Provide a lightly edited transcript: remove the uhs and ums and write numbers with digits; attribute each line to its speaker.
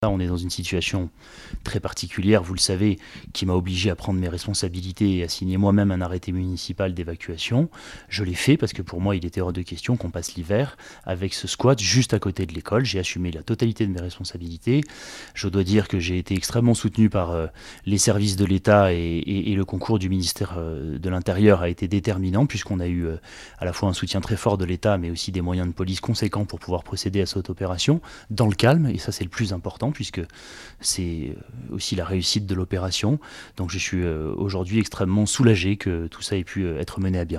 Speaker 1: Là, on est dans une situation très particulière, vous le savez, qui m'a obligé à prendre mes responsabilités et à signer moi-même un arrêté municipal d'évacuation. Je l'ai fait parce que pour moi, il était hors de question qu'on passe l'hiver avec ce squat juste à côté de l'école. J'ai assumé la totalité de mes responsabilités. Je dois dire que j'ai été extrêmement soutenu par les services de l'État et le concours du ministère de l'Intérieur a été déterminant puisqu'on a eu à la fois un soutien très fort de l'État mais aussi des moyens de police conséquents pour pouvoir procéder à cette opération dans le calme, et ça c'est le plus important puisque c'est aussi la réussite de l'opération. Donc je suis aujourd'hui extrêmement soulagé que tout ça ait pu être mené à bien.